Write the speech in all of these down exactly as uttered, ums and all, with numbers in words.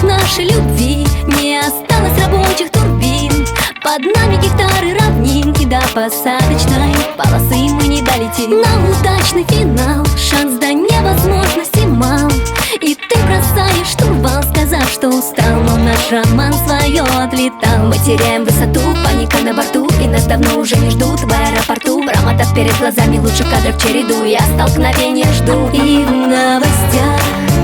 нашей любви не осталось рабочих турбин. Под нами гектары равнин, и до посадочной полосы мы не долетим. На удачный финал шанс до невозможности мал, и ты бросаешь штурвал, сказав, что устал. Но наш роман свое отлетал. Мы теряем высоту, паника на борту, и нас давно уже не ждут в аэропорту. Промотав перед глазами лучших кадров череду, я столкновения жду. И в новостях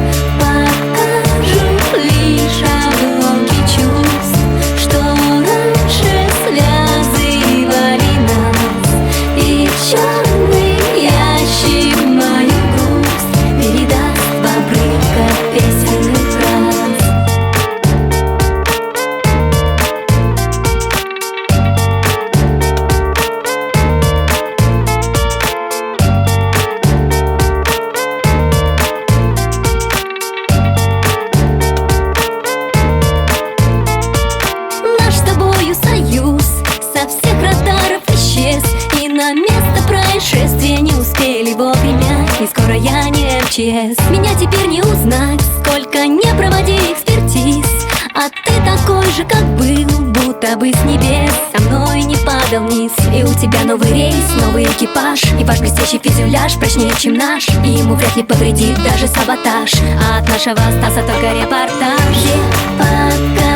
покажут лишь обломки чувств, что раньше связывали нас. И черный ящик мою грусть передаст в обрывках песенных фраз. Союз со всех радаров исчез, и на место происшествия не успели вовремя. И скоро я не эм че эс. Меня теперь не узнать, сколько не проводи экспертиз. А ты такой же, как был, будто бы с небес со мной не падал вниз. И у тебя новый рейс, новый экипаж, и ваш блестящий фюзеляж прочнее, чем наш, и ему вряд ли повредит даже саботаж. А от нашего Стаса только репортаж. Пока